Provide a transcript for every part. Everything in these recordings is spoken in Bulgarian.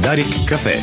Дарик кафе.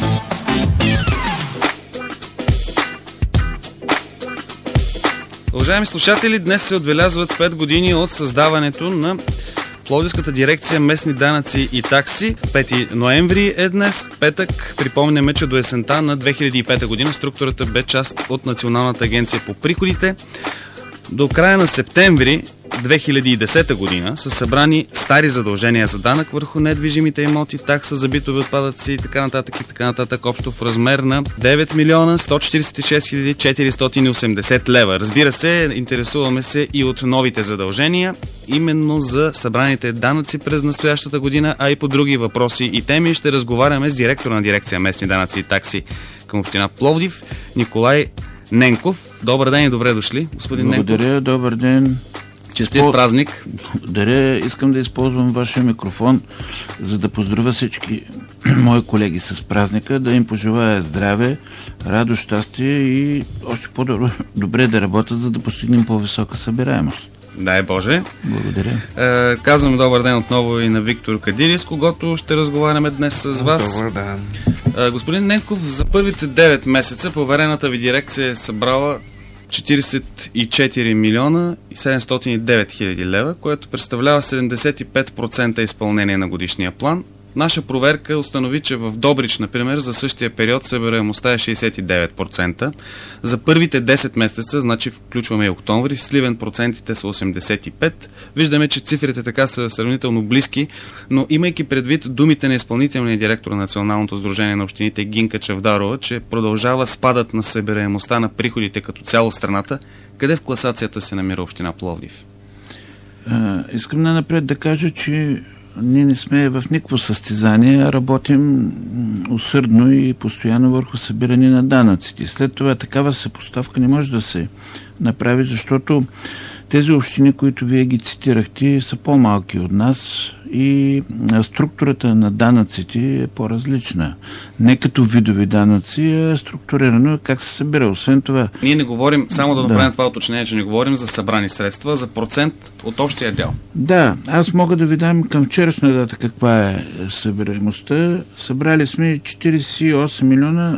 Уважаеми слушатели, днес се отбелязват 5 години от създаването на Пловдивската дирекция местни данъци и такси. 5 ноември е днес, петък. Припомняме, че до есента на 2005 година структурата бе част от Националната агенция по приходите. До края на септември 2010 година са събрани стари задължения за данък върху недвижимите имоти, такса за битови отпадъци и така нататък, общо в размер на 9 милиона 146 хиляди 480 лева. Разбира се, интересуваме се и от новите задължения, именно за събраните данъци през настоящата година, а и по други въпроси и теми. Ще разговаряме с директора на дирекция местни данъци и такси към община Пловдив, Николай Ненков. Добър ден и добре дошли, господин Ненков. Благодаря, добър ден. Честит празник. Благодаря. Искам да използвам вашия микрофон, за да поздравя всички мои колеги с празника, да им пожелая здраве, радост, щастие и още по-добре да работят, за да постигнем по-висока събираемост. Дай Боже. Благодаря. Казвам добър ден отново и на Виктор Кадири, с когото ще разговаряме днес с вас. Добър ден. Господин Ненков, за първите 9 месеца поверената ви дирекция е събрала 44 милиона и 709 хиляди лева, което представлява 75% изпълнение на годишния план. Наша проверка установи, че в Добрич, например, за същия период събираемостта е 69%. За първите 10 месеца, значи включваме и октомври, в Сливен процентите са 85%. Виждаме, че цифрите така са сравнително близки, но имайки предвид думите на изпълнителния директор на Националното сдружение на общините Гинка Чавдарова, че продължава спадът на събираемостта на приходите като цяло в страната, къде в класацията се намира община Пловдив? Искам най-напред да кажа, че ние не сме в никакво състезание, а работим усърдно и постоянно върху събиране на данъците. След това такава съпоставка не може да се направи, защото тези общини, които вие ги цитирахте, са по-малки от нас и структурата на данъците е по-различна. Не като видови данъци, а структурирано как се събира. Освен това... Ние не говорим, само да направим това уточнение, че не говорим за събрани средства, за процент от общия дял. Да, аз мога да ви дам към вчерашна дата каква е събираемостта. Събрали сме 48 милиона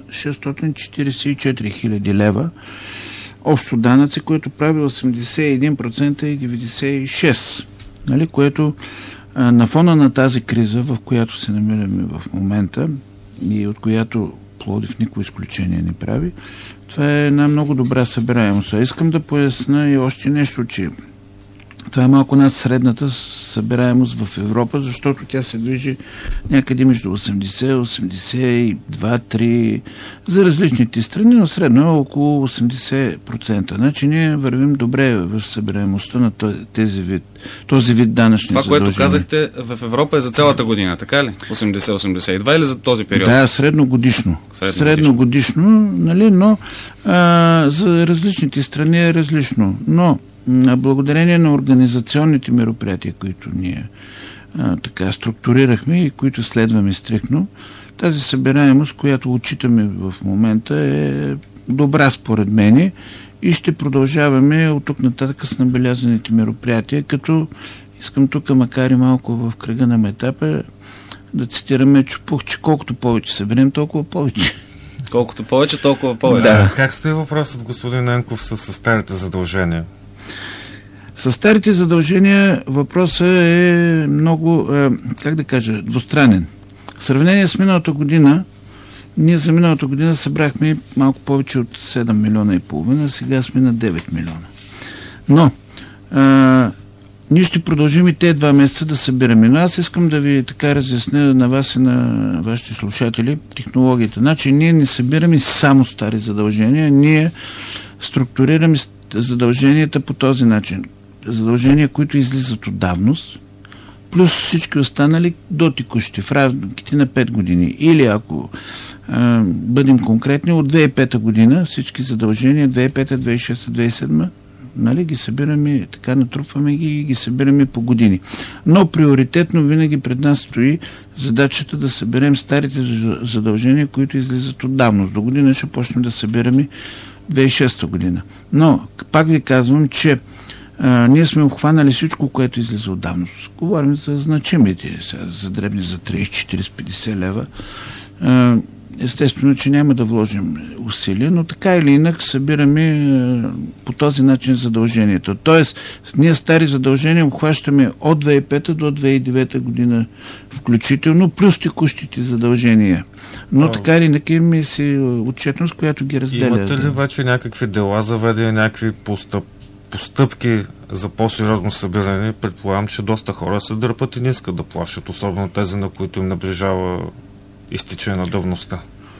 644 хиляди лева общо данъци, което прави 81% и 96%. Нали? Което на фона на тази криза, в която се намираме в момента и от която Пловдив никакво изключение не прави, това е една много добра събираемост. Искам да поясня и още нещо, че това е малко над средната събираемост в Европа, защото тя се движи някъде между 80, 82, 3 за различните страни, но средно е около 80%. Значи ние вървим добре в събираемостта на този вид данъчни задължения. Това, което казахте в Европа е за цялата година, така ли? 80-82 или за този период? Да, средногодишно. Средногодишно, нали, но за различните страни е различно. Но благодарение на организационните мероприятия, които ние така структурирахме и които следваме стриктно, тази събираемост, която отчитаме в момента, е добра според мене и ще продължаваме от тук нататък с набелязаните мероприятия, като искам тук, макар и малко в кръга на метапа, да цитираме Чупух, че колкото повече съберем, толкова повече. Колкото повече, толкова повече. Да. Как стои въпросът, господин Ненков, с старите задължения? С старите задължения въпросът е много, как да кажа, двустранен. В сравнение с миналата година, ние за миналата година събрахме малко повече от 7 милиона и половина, сега сме на 9 милиона. Но ние ще продължим и тези 2 месеца да събираме. Но аз искам да ви така разясня на вас и на вашите слушатели технологията. Значи ние не събираме само стари задължения, ние структурираме задълженията по този начин. Задължения, които излизат от давност, плюс всички останали до текущи в рамките на 5 години. Или ако бъдем конкретни, от 2005 година всички задължения, 2005, 2006, 2007, нали, ги събираме, така натрупваме ги и ги събираме по години. Но приоритетно винаги пред нас стои задачата да съберем старите задължения, които излизат от давност. До година ще почнем да събираме 2006 година. Но пак ви казвам, че ние сме обхванали всичко, което излиза от давност. Говорим за значимите, за дребни за 30, 40, 50 лева. Естествено, че няма да вложим усилия, но така или инак събираме по този начин задължението. Тоест, ние стари задължения обхващаме от 2005 до 2009 година включително, плюс текущите задължения. Но така или инак имаме си отчетност, която ги разделя. Имате ли вече някакви дела заведени, някакви постъпки за по-сериозно събиране? Предполагам, че доста хора се дърпат и не искат да плащат, особено тези, на които им наближава изтичане на давността.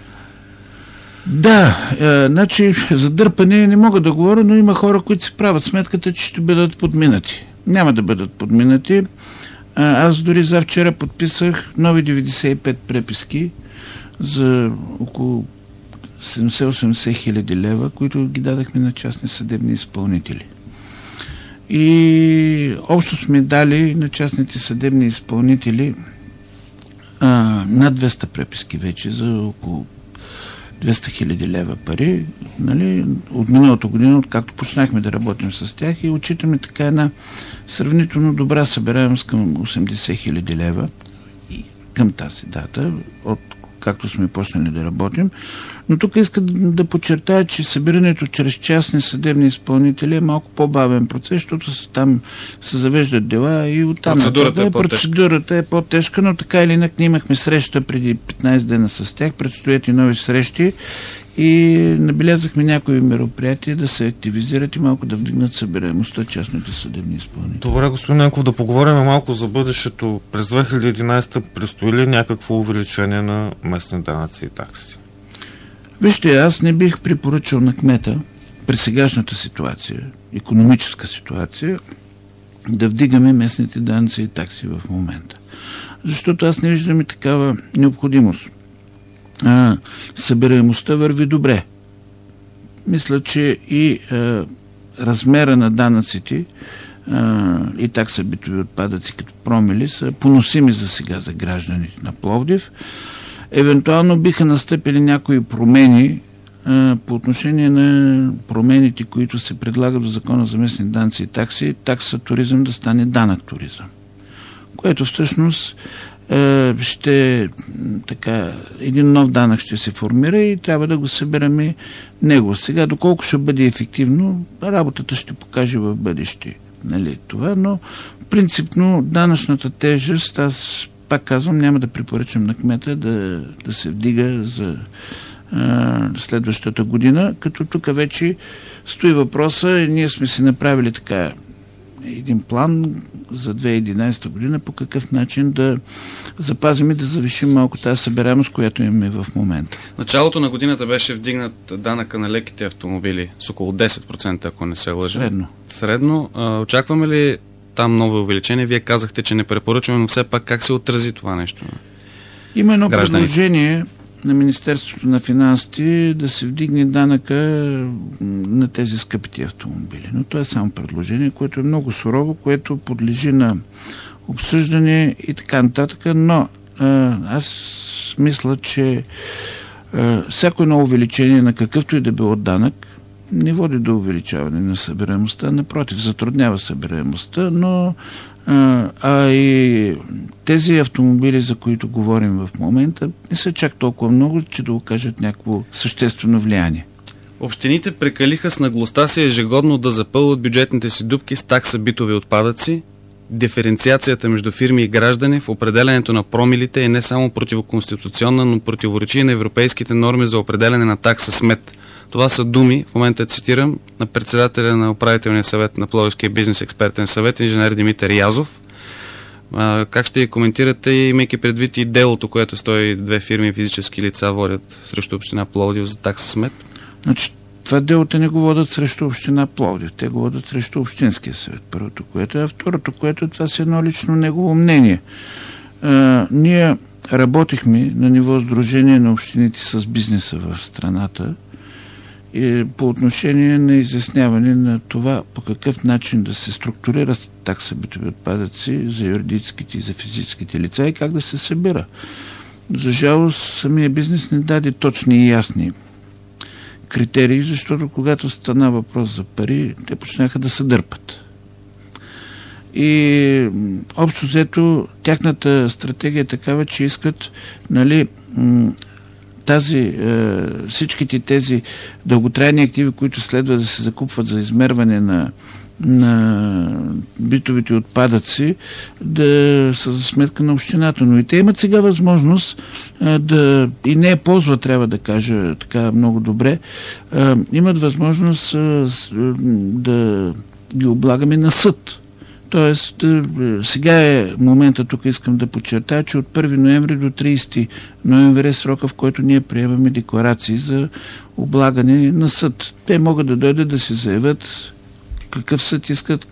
Да, значи за дърпане не мога да говоря, но има хора, които си правят сметката, че ще бъдат подминати. Няма да бъдат подминати. Аз дори завчера подписах нови 95 преписки за около 70-80 хиляди лева, които ги дадахме на частни съдебни изпълнители. И общо сме дали на частните съдебни изпълнители над 200 преписки вече за около 200 хиляди лева пари, нали, от миналата година, откакто почнахме да работим с тях, и отчитаме така една сравнително добра събираемост към 80 хиляди лева и към тази дата, от както сме почнали да работим. Но тук иска да подчертая, че събирането чрез частни съдебни изпълнители е малко по-бавен процес, защото там се завеждат дела и оттам процедурата е по-тежка, но така или инак ние имахме среща преди 15 дена с тях, предстоят и нови срещи и набелязахме някои мероприятия да се активизират и малко да вдигнат събираемостта частните съдебни изпълнители. Добре, господин Ненков, да поговорим малко за бъдещето. През 2011 предстои ли някакво увеличение на местни данъци и такси? Вижте, аз не бих препоръчал на кмета при сегашната ситуация, икономическа ситуация, да вдигаме местните данъци и такси в момента. Защото аз не виждам и такава необходимост. Събираемостта върви добре. Мисля, че и размера на данъците и такса битови отпадъци като промили са поносими за сега за гражданите на Пловдив. Евентуално биха настъпили някои промени по отношение на промените, които се предлагат в Закона за местни данъци и такси, такса туризъм да стане данък туризъм. Което всъщност един нов данък ще се формира и трябва да го събираме него. Сега, доколко ще бъде ефективно, работата ще покаже в бъдеще. Нали, това, но принципно данъчната тежест, аз пак казвам, няма да препоръчам на кмета да се вдига за следващата година, като тук вече стои въпроса и ние сме си направили така един план за 2011 година по какъв начин да запазим и да завишим малко тази събираемост, която имаме в момента. Началото на годината беше вдигнат данъка на леките автомобили с около 10%, ако не се лъжа. Средно. Очакваме ли там ново увеличение? Вие казахте, че не препоръчваме, но все пак как се отрази това нещо? Има едно предложение на Министерството на финансите да се вдигне данъка на тези скъпите автомобили. Но това е само предложение, което е много сурово, което подлежи на обсъждане и така нататък, но аз мисля, че всяко едно увеличение на какъвто и да било данък не води до увеличаване на събираемостта, напротив, затруднява събираемостта, но и тези автомобили, за които говорим в момента, не са чак толкова много, че да окажат някакво съществено влияние. Общините прекалиха с наглостта си ежегодно да запълват бюджетните си дупки с такса битови отпадъци. Диференциацията между фирми и граждани в определянето на промилите е не само противоконституционна, но противоречи на европейските норми за определяне на такса смет. Това са думи, в момента цитирам, на председателя на управителния съвет на Пловдивския бизнес експертен съвет, инженер Димитър Язов. Как ще коментирате, имайки предвид и делото, което 102 фирми и физически лица водят срещу община Пловдив за такса смет? Значи, това делото не го водят срещу община Пловдив, те го водят срещу общинския съвет. Първото, което е, второто, което това си едно лично негово мнение. Ние работихме на ниво сдружение на общините с бизнеса в страната по отношение на изясняване на това по какъв начин да се структурират такса битови отпадъци за юридическите и за физическите лица и как да се събира. За жалост, самия бизнес не даде точни и ясни критерии, защото когато стана въпрос за пари, те почнаха да се дърпат. И общо взето тяхната стратегия е такава, че искат всичките тези дълготрайни активи, които следва да се закупват за измерване на битовите отпадъци, да са за сметка на общината. Но и те имат сега възможност и не я ползват, трябва да кажа така много добре, имат възможност да ги облагаме на съд. Тоест, сега е момента, тук искам да подчертая, че от 1 ноември до 30 ноември е срока, в който ние приемаме декларации за облагане на съд. Те могат да дойдат да се заявят какъв съд искат,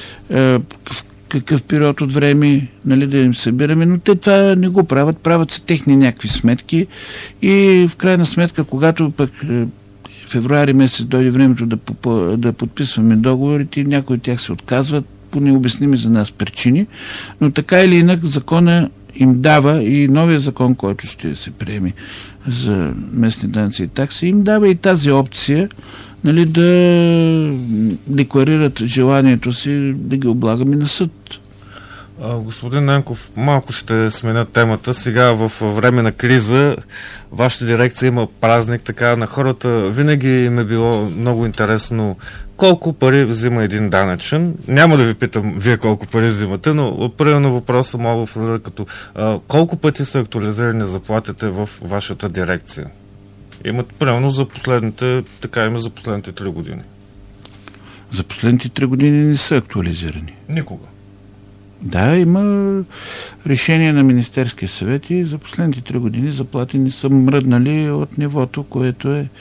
какъв период от време, нали, да им събираме, но те това не го правят се техни някакви сметки и в крайна сметка, когато пък февруари месец дойде времето да подписваме договорите, някои от тях се отказват по необясними за нас причини, но така или инак закона им дава и новия закон, който ще се приеме за местни данъци и такси, им дава и тази опция, нали, да декларират желанието си да ги облагаме на съд. Господин Ненков, малко ще сменя темата. Сега в време на криза вашата дирекция има празник, така на хората винаги им е било много интересно колко пари взима един данъчен. Няма да ви питам вие колко пари взимате, но примерно въпроса мога да като колко пъти са актуализирани заплатите в вашата дирекция? Имат примерно за последните 3 години. За последните 3 години не са актуализирани. Никога. Да, има решение на Министерския съвет и за последните 3 години заплати не са мръднали от нивото, което е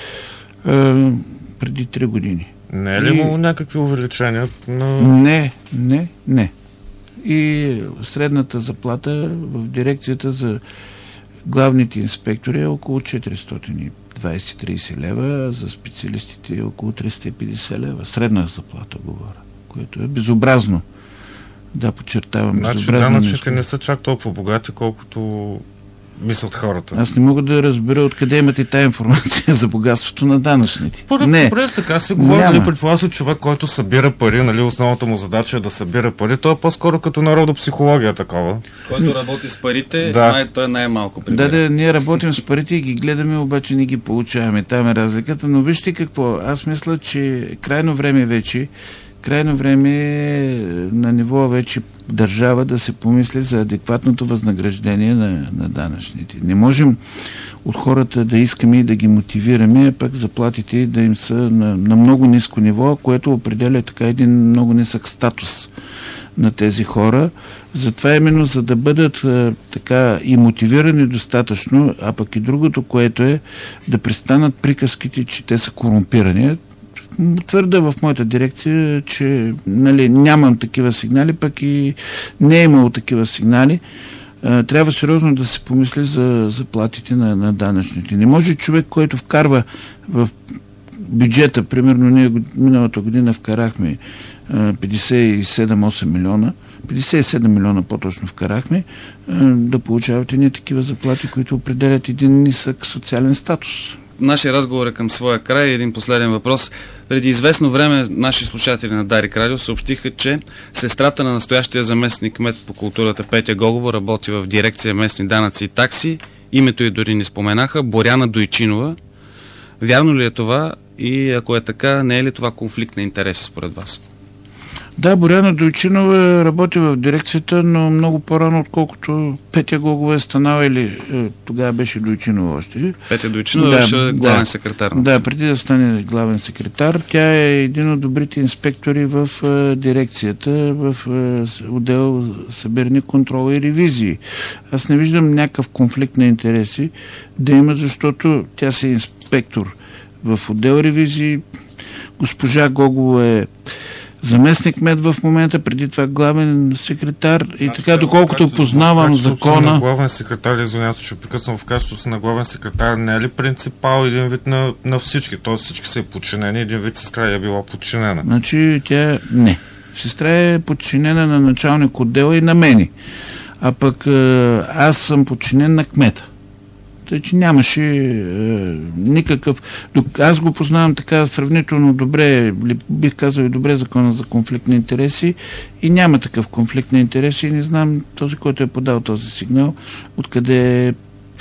преди 3 години. Не е ли имало някакви увеличения? Не. И средната заплата в дирекцията за главните инспектори е около 420-30 лева, а за специалистите е около 350 лева. Средна заплата говоря, което е безобразно. Да, подчертавам. Значи данъчните не са чак толкова богати, колкото мислят хората. Аз не мога да разбера откъде имате тая информация за богатството на данъчните. Добре, така си говоря, нали, предполага се човек, който събира пари, нали, основната му задача е да събира пари, той е по-скоро като народопсихология такова. Който работи с парите, той най-малко прибира. Да, ние работим с парите и ги гледаме, обаче не ги получаваме. Там е разликата, но вижте какво, аз мисля, че крайно време е на ниво вече държава да се помисли за адекватното възнаграждение на данъчните. Не можем от хората да искаме и да ги мотивираме, а пък заплатите да им са на много ниско ниво, което определя така един много нисък статус на тези хора. Затова именно, за да бъдат така и мотивирани достатъчно, а пък и другото, което е да престанат приказките, че те са корумпирани. Твърда в моята дирекция, че нямам такива сигнали, пък и не е имало такива сигнали. Трябва сериозно да се помисли за заплатите на данъчните. Не може човек, който вкарва в бюджета, примерно ние миналата година вкарахме 57-8 милиона, 57 милиона по-точно вкарахме, да получавате ние такива заплати, които определят един нисък социален статус. Нашия разговор е към своя край. Един последен въпрос. Преди известно време наши слушатели на Дарик Радио съобщиха, че сестрата на настоящия заместник кмет по културата Петя Гогова работи в дирекция местни данъци и такси. Името й дори не споменаха. Боряна Дойчинова. Вярно ли е това? И ако е така, не е ли това конфликт на интереси според вас? Да, Боряна Дойчинова работи в дирекцията, но много по-рано, отколкото Петя Гогова е станала, или тогава беше Дойчинова още. Петя Дойчинова беше главен секретар. Да, преди да стане главен секретар. Тя е един от добрите инспектори в дирекцията, в отдел събиране, контрол и ревизии. Аз не виждам някакъв конфликт на интереси да има, защото тя си е инспектор в отдел ревизии. Госпожа Гогова е заместник кмет в момента, преди това главен секретар и така, доколкото познавам закона. На главен секретар, извинявам се, ще прекъсвам, в качеството си на главен секретар, не е ли принципал един вид на всички? Т.е. всички са подчинени, един вид сестра е била подчинена. Значи тя не. Сестра е подчинена на началник отдела и на мене. А пък аз съм подчинен на кмета. Тъй, че нямаше никакъв... Аз го познавам така сравнително добре, бих казал и добре закона за конфликт на интереси и няма такъв конфликт на интереси и не знам този, който е подал този сигнал, откъде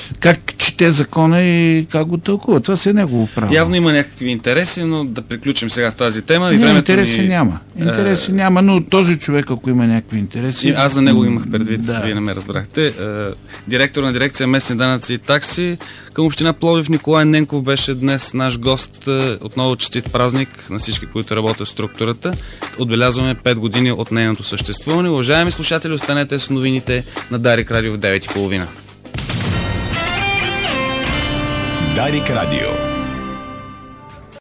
как чете закона и как го тълкува. Това си е негово право. Явно има някакви интереси, но да приключим сега с тази тема. Интереси няма. Интереси няма, но този човек, ако има някакви интереси... Аз за него имах предвид, вие не ме разбрахте. Директор на дирекция местни данъци и такси към община Пловдив Николай Ненков беше днес наш гост. Отново честит празник на всички, които работят в структурата. Отбелязваме 5 години от нейното съществуване. Уважаеми слушатели, останете с новините на Дарик Радио в 9:30. Дарик Радио.